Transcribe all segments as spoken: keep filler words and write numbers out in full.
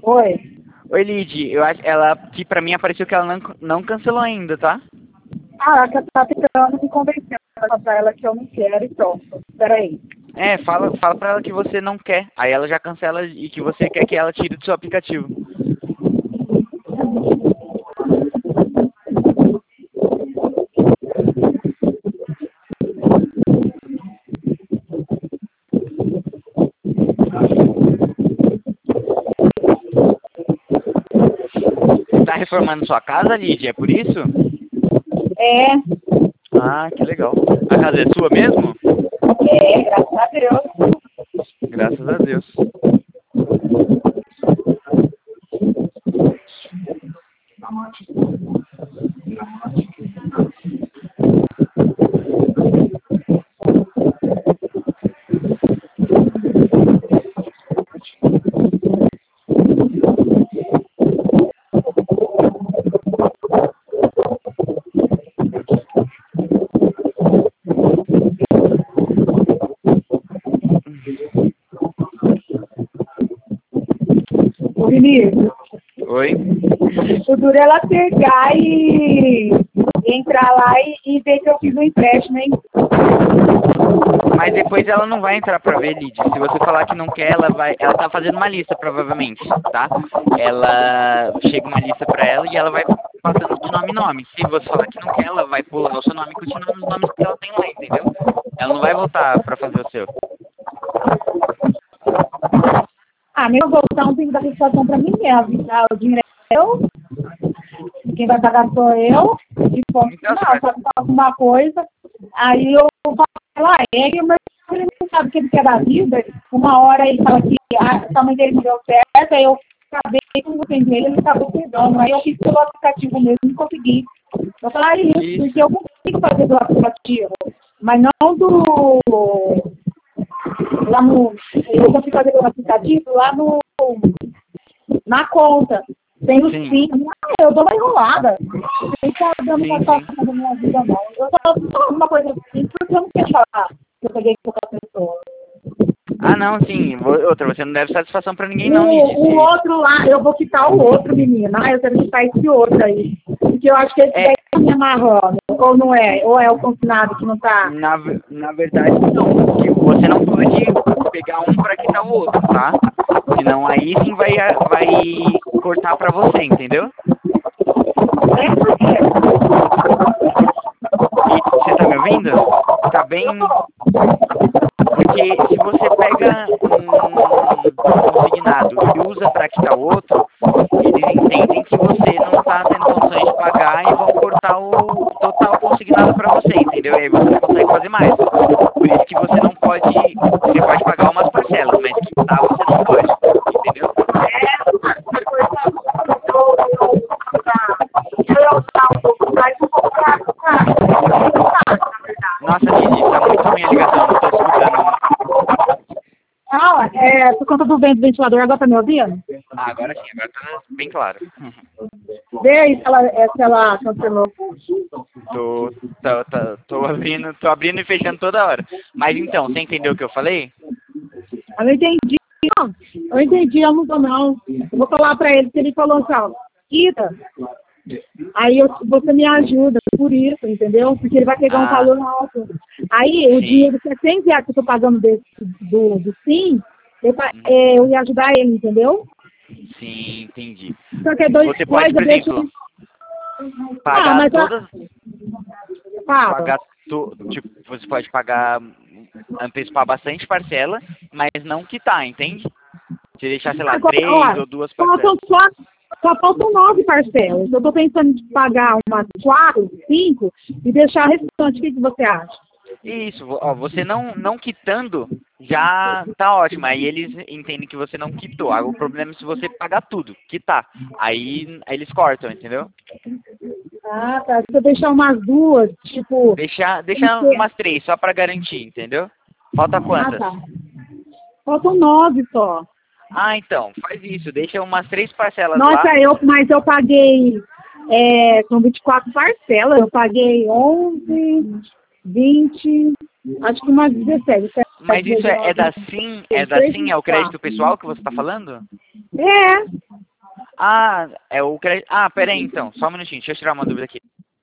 Oi. Oi, Lid. Eu acho ela que pra mim apareceu que ela não, não cancelou ainda, tá? Ah, ela que tá tentando me convencer pra ela que eu não quero e pronto. Peraí. É, fala, fala pra ela que você não quer. Aí ela já cancela e que você quer que ela tire do seu aplicativo. Você tá reformando sua casa, Lid? É por isso? É, Ah, que legal. A casa é sua mesmo? é, graças a Deus. Graças a Deus. Ô, Vinícius, Oi? o duro é ela pegar e entrar lá e, e ver que eu fiz um empréstimo, hein? Mas depois ela não vai entrar pra ver, Lid. Se você falar que não quer, ela vai. Ela tá fazendo uma lista, provavelmente, tá? Ela chega uma lista pra ela e ela vai passando de nome em nome. Se você falar que não quer, ela vai pular o seu nome e continuar nos nomes que ela tem lá, entendeu? Ela não vai voltar pra fazer o seu. Ah, meu voltar um tem que dar satisfação pra mim mesmo. Ah, o dinheiro é eu, quem vai pagar sou eu, e ponto Então, final. você Se ela falar alguma coisa, aí eu falo, ela é, mas ele não sabe o que ele quer da vida. Uma hora ele fala que ah, a mãe dele não deu certo, aí eu acabei com o ele, ele acabou perdendo. Aí eu fiz pelo aplicativo mesmo e consegui. Eu falei isso, isso. porque eu consigo fazer do aplicativo, mas não do. Lá no. Eu consigo fazer pelo aplicativo lá no. Na conta. Tem os Sim. sim. Ah, eu dou uma enrolada. Não tá dando Sim, uma sim. situação da minha vida, não. Eu só falo uma coisa assim, porque eu não quero falar que eu peguei com outra pessoa. Ah, não, sim. Vo- Outra, você não deve satisfação pra ninguém, não, Lid. O, o Se- outro lá, eu vou quitar o outro, menina. Ah, eu quero quitar esse outro aí. Porque eu acho que esse É, daí tá me amarrando. Ou não é? Ou é o confinado que não tá. na, ve- na verdade, não. Que você não pode pegar um pra quitar o outro, tá? Senão aí sim vai, vai cortar pra você, entendeu? É porque. E você tá me ouvindo? Tá bem. Porque se você pega um consignado e usa para quitar o outro, eles entendem que você não está tendo condições de pagar e vão cortar o total consignado para você, entendeu? E aí você não consegue fazer mais. Por isso que você não pode. Você pode pagar umas parcelas, mas quitar você não pode, entendeu? Nossa, Lili, tá muito ruim a ligação, não tô escutando. Ah, é por conta do vento do ventilador, agora tá me ouvindo? Ah, agora sim, agora tá bem claro. Vê aí se ela, é, se ela cancelou. Tô, tô, tô, tô abrindo, tô abrindo e fechando toda hora. Mas então, você entendeu o que eu falei? Eu não entendi, não. Eu entendi, eu não tô não. Eu vou falar pra ele, se ele falou assim, ó, quita. Aí eu, você me ajuda por isso, entendeu? Porque ele vai pegar um Ah, valor alto. Aí o sim, dinheiro, setecentos reais que eu tô pagando desse, do, do sim, eu, pa- uhum, é, eu ia ajudar ele, entendeu? sim, entendi. Só que é dois Você pode, coisas, por deixa exemplo, Ah, pagar mas a... todas, Fala. pagar, to, tipo, você pode pagar, antecipar bastante parcela, mas não quitar, entende? Se deixar, sei lá, Agora, três ó, ou duas faltam parcelas. só, só faltam nove parcelas. Eu tô pensando em pagar umas quatro, cinco e deixar o restante. O que, que você acha? Isso, vo- ó, você não, não quitando já tá ótimo. Aí eles entendem que você não quitou. Aí o problema é se você pagar tudo, quitar. Aí, aí eles cortam, entendeu? Ah, tá. Se eu deixar umas duas, tipo. Deixar, Tem deixar que ser. umas três, só pra garantir, entendeu? Falta Ah, quantas? tá. Faltam nove só. Ah, então, faz isso. Deixa umas três parcelas Nossa, lá. eu, mas eu paguei. É, são vinte e quatro parcelas. Eu paguei onze. vinte, acho que umas dezessete. Mas isso é, é da Sim? É da Sim? É o crédito pessoal que você está falando? É. Ah, é o crédito... Ah, pera aí então, só um minutinho, deixa eu tirar uma dúvida aqui.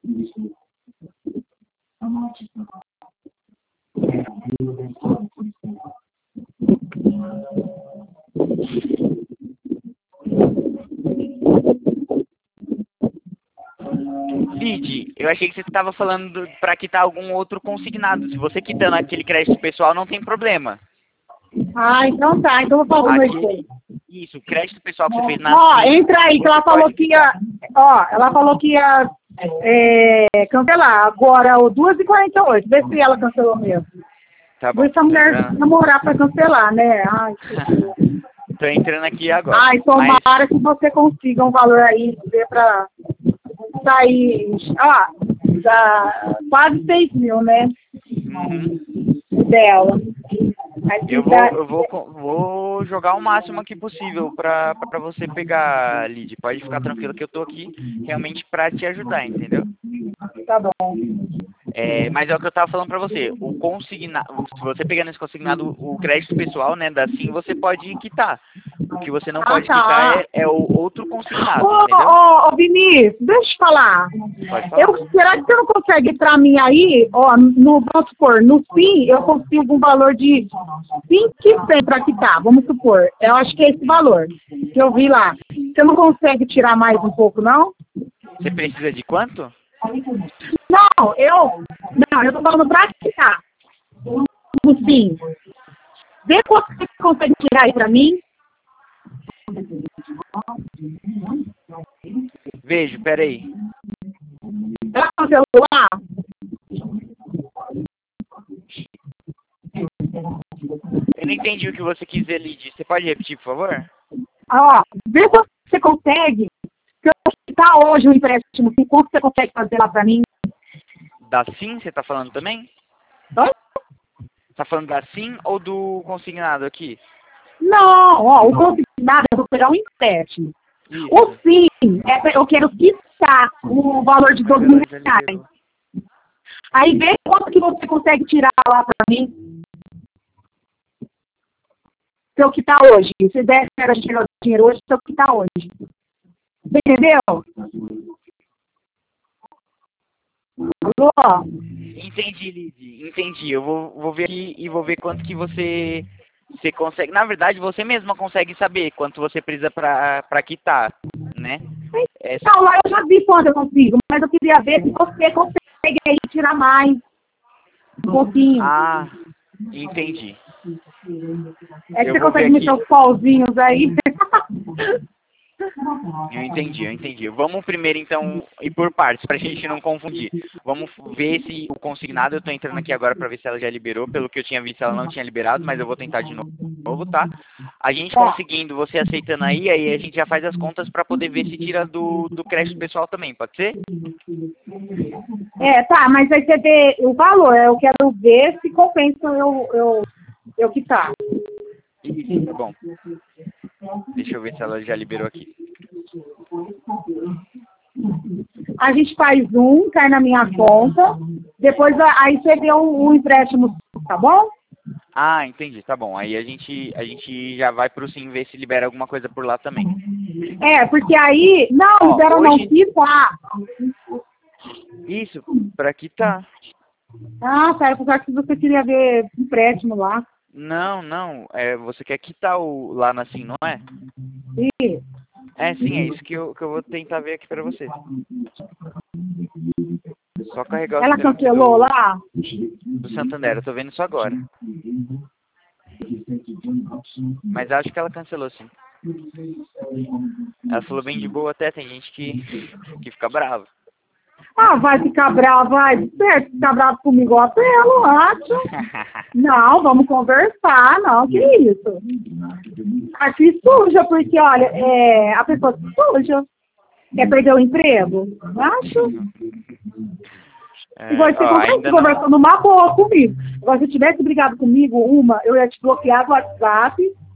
Lid, eu achei que você estava falando para quitar algum outro consignado. Se você quitando aquele crédito pessoal, não tem problema. Ah, então tá. Então eu vou falar Aqui, isso. isso, o crédito pessoal que você fez na Ó, Sim, entra aí, que ela falou que ia... Ó, ela falou que ia é, cancelar. Agora, o duas e quarenta e oito. Vê se ela cancelou mesmo. Tá bom. Vou essa mulher Entrando... namorar pra cancelar, né? Ai, que... Tô entrando aqui agora. Ai, tomara Mas... que você consiga um valor aí, ver pra sair. Ah, dá quase seis mil, né? Uhum. Dela. Aí Eu vou, dá... eu vou, vou jogar o máximo aqui possível pra, pra você pegar, Lid. Pode ficar tranquilo que eu tô aqui realmente pra te ajudar, entendeu? Tá bom. É, mas é o que eu tava falando pra você. O consignado, se você pegar nesse consignado o crédito pessoal, né, da Sim, você pode quitar. O que você não Ah, pode tá. quitar é, é o outro consignado, Ô, entendeu? ô, ô, Vinícius, deixa eu te falar. Pode falar. Eu, será que você não consegue pra mim aí, ó, no, vamos supor, no fim, eu consigo um valor de cinco e cem pra quitar, vamos supor. Eu acho que é esse valor que eu vi lá. Você não consegue tirar mais um pouco, não? Você precisa de quanto? Não, eu, não, eu tô falando pra quitar. No fim. Vê quanto você consegue tirar aí pra mim. Vejo, peraí. Ela cancelou lá? Eu não entendi o que você quis dizer, Lid. Você pode repetir, por favor? Ó, vê quanto você consegue. Se eu quitar hoje o empréstimo, quanto você consegue fazer lá pra mim? Da Sim, você tá falando também? Oi? Tá falando da Sim ou do consignado aqui? Não, ó, o consignado eu vou pegar um empréstimo. Isso. O fim, é, pra- eu quero quitar o valor de dois mil reais. Aí vê quanto que você consegue tirar lá pra mim. Se eu quitar hoje. Se der, a gente tirar o dinheiro hoje, se eu quitar hoje. Você entendeu? Alô? Entendi, Lid. Entendi. Eu vou, vou ver aqui e vou ver quanto que você, você consegue. Na verdade, você mesma consegue saber quanto você precisa pra, pra quitar, né? É, Então, lá eu já vi quanto eu consigo, mas eu queria ver se você consegue aí tirar mais. Um pouquinho. ah, entendi. É que eu você vou ver consegue mexer aqui. os pauzinhos aí. Eu entendi, eu entendi. Vamos primeiro, então, ir por partes, pra gente não confundir. Vamos ver se o consignado, eu tô entrando aqui agora pra ver se ela já liberou. Pelo que eu tinha visto, ela não tinha liberado, mas eu vou tentar de novo, tá? A gente conseguindo, você aceitando aí, aí a gente já faz as contas pra poder ver se tira do, do crédito pessoal também, pode ser? É, tá, mas aí você vê o valor. Eu quero ver se compensa eu, eu, eu quitar. Isso, tá bom. Deixa eu ver se ela já liberou aqui. A gente faz um, cai na minha conta. Depois aí você vê um, um empréstimo, tá bom? Ah, entendi, tá bom. Aí a gente, a gente já vai pro Sim ver se libera alguma coisa por lá também. É, porque aí. Não, Ó, libera hoje- não quitar. Isso, pra quitar. Ah, tá. Eu pensava que você queria ver empréstimo lá. Não, não. É, você quer quitar o lá na Sim, não é? E, É, sim, é isso que eu, que eu vou tentar ver aqui pra você. Só carregar ela os trâmites cancelou do, lá? do Santander. Eu tô vendo isso agora. Mas acho que ela cancelou, sim. Ela falou bem de boa até, tem gente que, que fica brava. Ah, vai ficar bravo, vai. Certo, ficar bravo comigo até, eu não acho. Não, vamos conversar, não, que isso. Aqui suja, porque, olha, é, a pessoa se suja. Quer perder o emprego? Acho. É, Igual você ó, ainda não... conversando uma boa comigo. Agora, se tivesse brigado comigo, uma, eu ia te bloquear do WhatsApp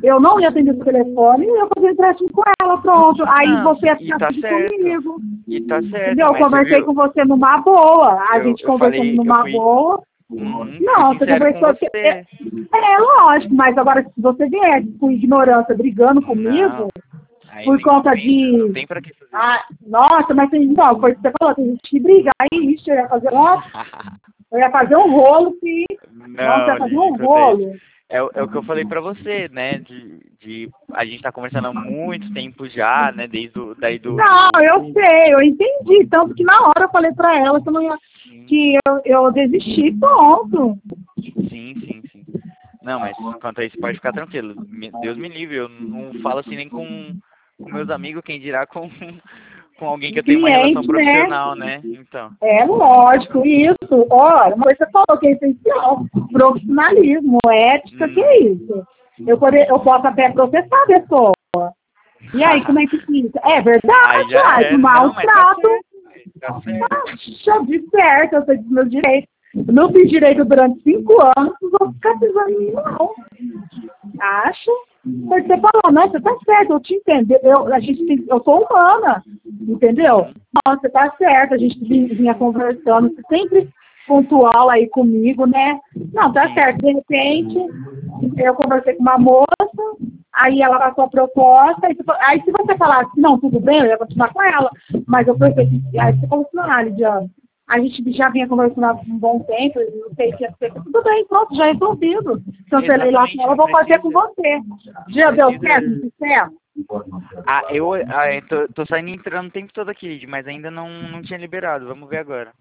Eu não ia atender o telefone e eu fazia empréstimo com ela, pronto. Aí Não, você ia e ficar tá tudo certo. comigo. E tá certo, Entendeu? Eu mas você conversei viu? com você numa boa. A Eu, gente eu conversando falei, eu numa fui, boa. uhum, Não, fui você sincero com conversou. que- É, você. é lógico, mas agora se você vier com ignorância brigando comigo, Não, aí por nem conta compensa, não de. tem pra que fazer isso. Ah, nossa, mas tem, não, foi o que você falou, tem gente que briga. Aí, isso, eu ia fazer, nossa, eu ia fazer um rolo que. Nossa, eu Não, ia fazer Lidy, um escutei. rolo. É, o- é o que eu falei pra você, né? De, de a gente tá conversando há muito tempo já, né? Desde o, daí do, Não, do... eu sei, eu entendi. Tanto que na hora eu falei pra ela que, eu, não ia, Sim, que eu, eu desisti, pronto. sim, sim, sim. Não, mas quanto a isso pode ficar tranquilo. Me- Deus me livre, eu não falo assim nem com, com meus amigos, quem dirá com, com alguém que eu tenho uma relação Cliente, né? profissional, né? Então. É lógico, isso. Olha, uma coisa que você falou que é essencial. Profissionalismo, ética, que é Uhum. isso? Eu, poder, eu posso até processar a pessoa. E aí, como é que fica? É Aí verdade, já uai, é, com não, mas tá maltrato. certo, tá certo. Acha de certo, eu sei dos meus direitos. Eu não fiz direito durante cinco anos, não vou ficar pisando em mim, não. Acho. Foi o que você falou, não, você tá certo, eu te entendo. Eu, a gente tem, eu sou humana, entendeu? Uhum. Não, você tá certo, a gente vinha, vinha conversando, você sempre pontual aí comigo, né? Não, tá Sim. certo. De repente, eu conversei com uma moça, aí ela passou a proposta, aí, aí se você falasse, não, tudo bem, eu ia continuar com ela, mas eu pensei, aí você falou assim, ah, Lidiane, a gente já vinha conversando há um bom tempo, eu não sei se ia ser, tudo bem, pronto, já é resolvido. Cancelei lá com Exatamente, ela, eu não vou fazer com precisa. você. Não Já deu precisa. certo, não certo? Ah, eu, ah, eu tô, tô saindo e entrando o tempo todo aqui, Lidy, mas ainda não, não tinha liberado. Vamos ver agora.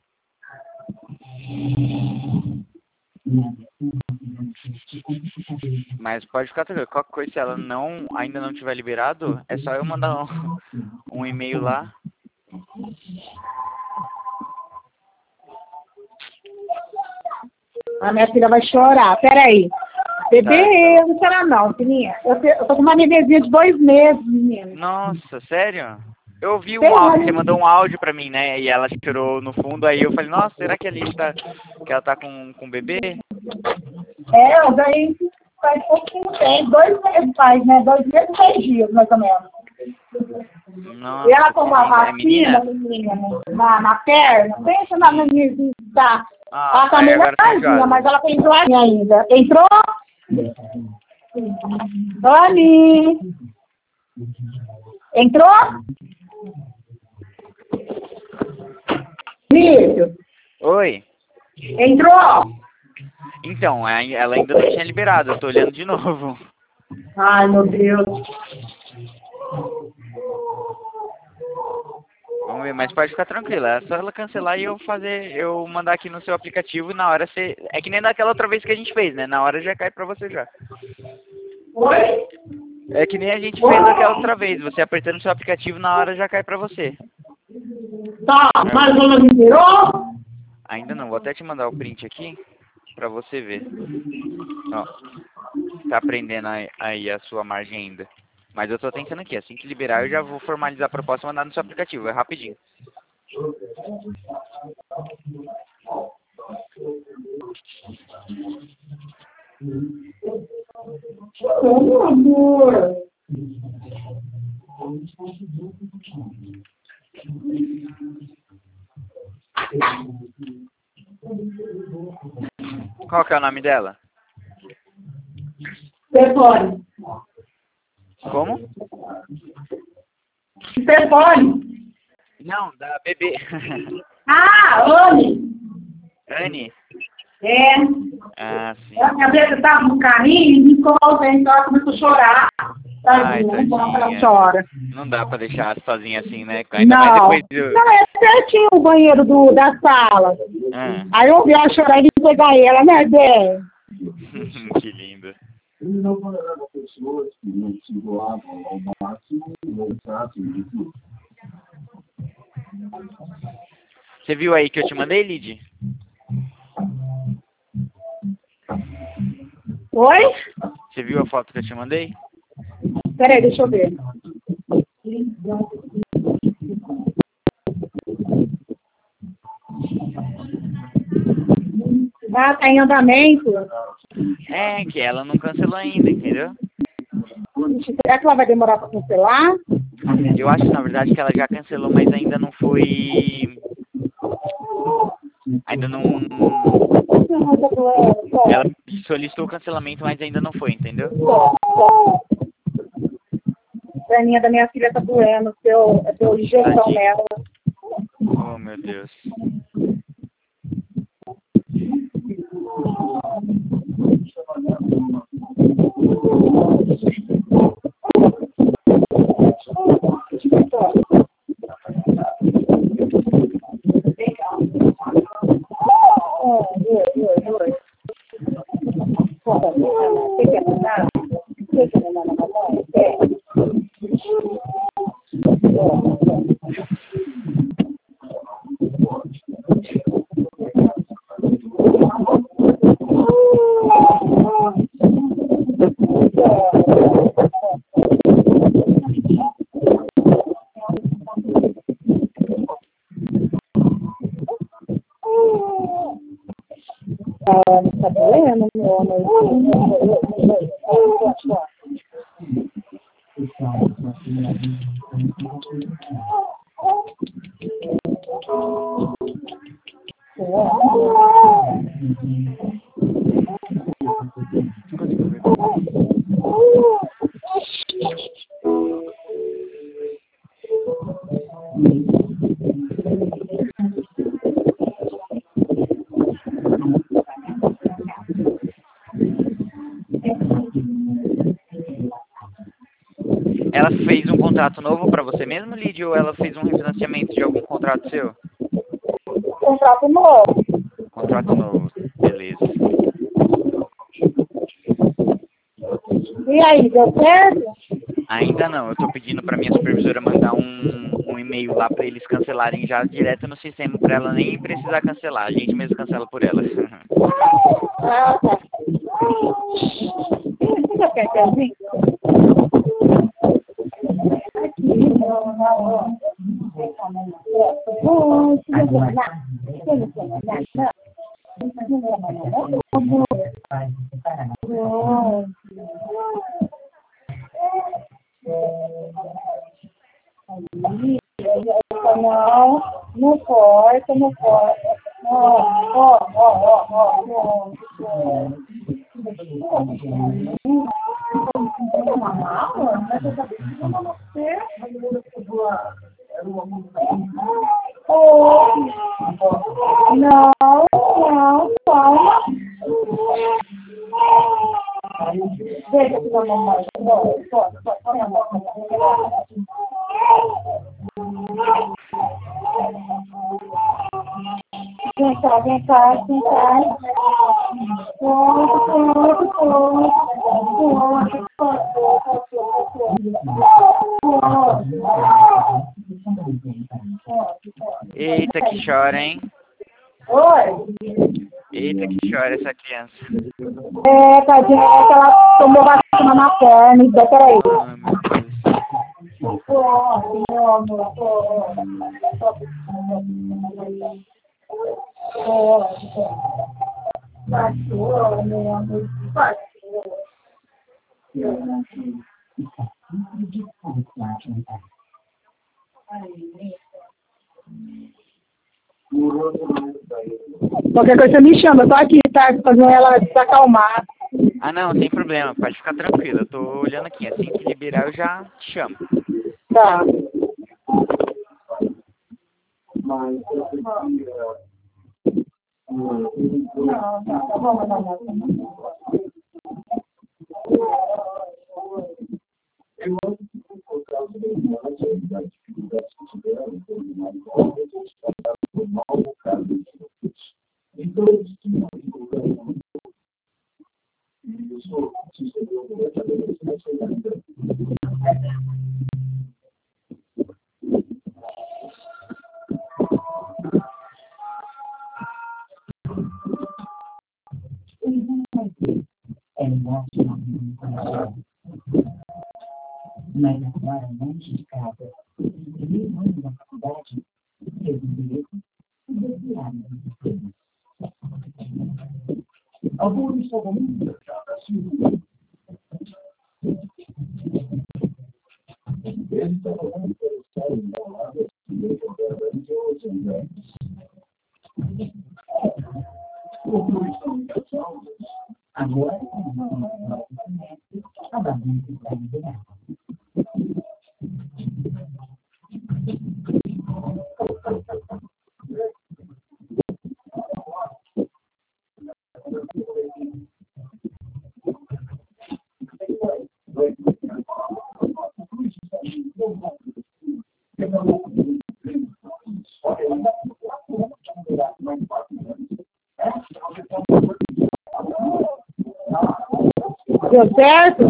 Mas pode ficar tranquilo. Qualquer coisa, se ela não, ainda não tiver liberado, é só eu mandar um, um e-mail lá. A minha filha vai chorar. Peraí. Bebê, Tá, então. eu não chora não, filhinha. Eu, te, eu tô com uma bebezinha de dois meses, menina. Nossa, sério? Eu ouvi um áudio, você Tem, mandou um áudio pra mim, né? E ela chorou no fundo, aí eu falei, nossa, será que a Lidy tá, que ela tá com, com bebê? é, eu ganhei faz pouquinho tempo, dois meses faz, né? Dois meses e seis dias, mais ou menos. E ela Nossa, que tomou a linda. É vacina, menina? menina, na, na perna. Pensa na Hum. menina, tá? Ah, Ela tá aí agora tá melhorzinha, enjoada. mas ela tem enjoadinha ainda. Entrou? Dani! Entrou? Lício, Oi? entrou? Então, ai- ela ainda não tinha liberado, eu tô olhando de novo. Ai, meu Deus. Vamos ver, mas pode ficar tranquila. É só ela cancelar e eu fazer, eu mandar aqui no seu aplicativo e na hora você. É que nem daquela outra vez que a gente fez, né? Na hora já cai pra você já. Oi? É que nem a gente fez daquela outra vez. Você apertando o seu aplicativo na hora já cai pra você. Tá, mas ela liberou? Ainda não, vou até te mandar o print aqui pra você ver. Ó, tá aprendendo aí, aí a sua margem ainda. Mas eu tô tentando aqui, assim que liberar eu já vou formalizar a proposta e mandar no seu aplicativo, é rapidinho. Meu amor. Qual que é o nome dela? Telefone. Como? Telefone. Não, da bebê. Ah, Anne. Anne? É. Ah, sim. A minha filha estava no carrinho e me encolou, então ela começou a chorar. Ai, Tadinha, não dá pra ela tadinha. chora. Não dá pra deixar sozinha assim, né? Ainda mais Não. depois do... Não, é certinho o banheiro do, da sala. Ah. Aí eu vi ela chorar e vim pegar ela, né, bem? Que lindo. Ele não tolerava pessoas que não se doavam ao máximo no trato de tudo. Você viu aí que eu te mandei, Lid? Oi? Você viu a foto que eu te mandei? Peraí, deixa eu ver. Ah, tá em andamento. É, que ela não cancelou ainda, entendeu? Será que ela vai demorar para cancelar? Eu acho, na verdade, que ela já cancelou, mas ainda não foi... Ainda não... Ela solicitou o cancelamento, mas ainda não foi, entendeu? A perninha da minha filha tá doendo, seu, seu injeção nela. Oh, meu Deus. Tá doendo, meu amor? Ela fez um contrato novo para você mesmo, Lídia, ou ela fez um refinanciamento de algum contrato seu? Contrato novo. Contrato novo, beleza. E aí, deu certo? Ainda não, eu estou pedindo para minha supervisora mandar um, um e-mail lá para eles cancelarem já direto no sistema, para ela nem precisar cancelar, a gente mesmo cancela por ela. Ah, tá. Você já quer cafezinho? Não, não corta, não corta. Ó, ó, ó, ó, ó. Não, não, calma. Deixa aqui na mamãe. Vem cá, vem cá, vem cá. Pronto, pronto, pronto. Eita, que chora, hein? Oi? Eita, que chora essa criança. É, tadinha, é que ela tomou vacina na perna. E peraí. Ai, meu Deus. Pronto, meu amor. Baixou, meu amor. Baixou. Qualquer coisa me chama, eu tô aqui, tá? Fazendo ela se acalmar. Ah, não, sem problema, pode ficar tranquila. Eu tô olhando aqui, assim que liberar eu já te chamo. Tá. Não, não, tá bom, não, não. Mas agora, longe de casa, primeiro ano da faculdade, fez um erro e desviado dos estudos. Alguns estavam muito ele está falando que ele está enrolado, ele está falando que eu sou velho. Agora, a bagunça está liberada. Deu certo?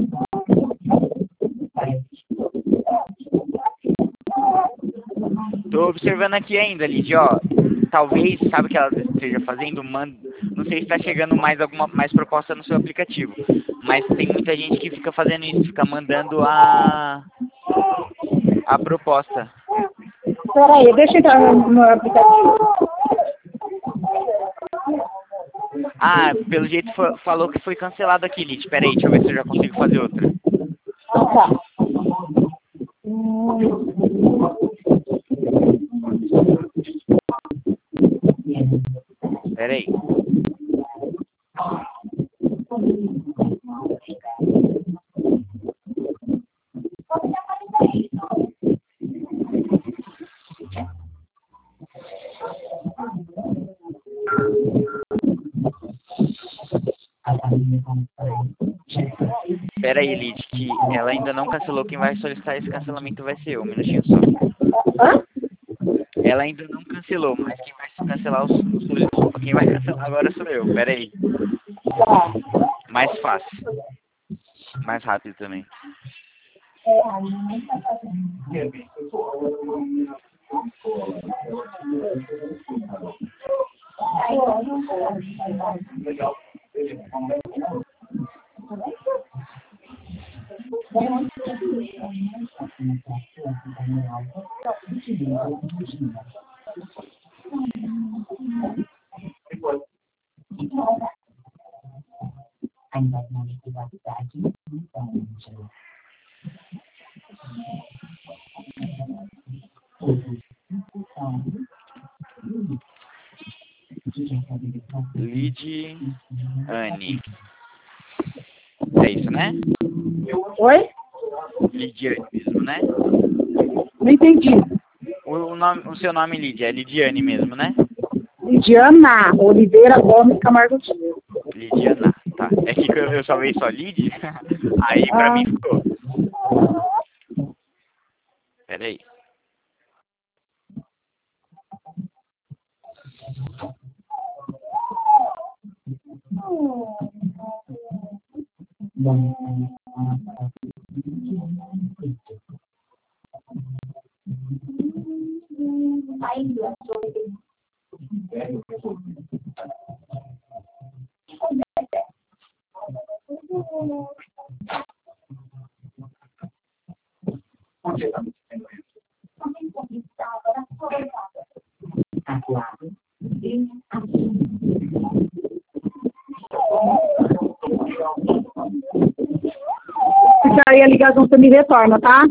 Tô observando aqui ainda, Lidia, ó. Talvez, sabe o que ela esteja fazendo? Manda, não sei se está chegando mais alguma mais proposta no seu aplicativo. Mas tem muita gente que fica fazendo isso, fica mandando a, a proposta. Espera aí, deixa eu entrar no, no aplicativo. Ah, pelo jeito fa falou que foi cancelado aqui, Lid. Espera aí, deixa eu ver se eu já consigo fazer outra. Ah, tá. Hum. Espera aí. Espera aí, Lid, que ela ainda não cancelou. Quem vai solicitar esse cancelamento vai ser eu. Um minutinho só. Hã? Ela ainda não cancelou, mas quem vai cancelar o, o quem vai cancelar agora sou eu. Espera aí. Tá. Mais fácil. Mais rápido também. Ainda não de privacidade, então, Lid Anne. É isso, né? Oi? Lidiane mesmo, né? Não entendi. O, o, nome, o seu nome, Lidia, é Lidiane mesmo, né? Lidiana Oliveira Gomes Camargo Tio. Lidiana, tá. É que eu, eu só vejo só Lid, aí pra Ah. mim ficou. Pera aí. Se cair a ligação, você me retorna, tá?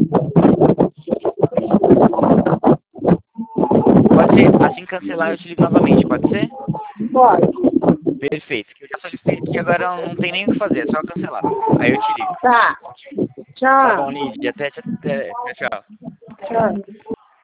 Pode ser, assim cancelar eu te ligo novamente, pode ser? Pode. Perfeito. Eu já solicitei aqui, agora não tem nem o que fazer, é só cancelar. Aí eu te ligo. Tá. Tá bom, Tchau. Lidia, até, até, tchau, tchau. Tchau.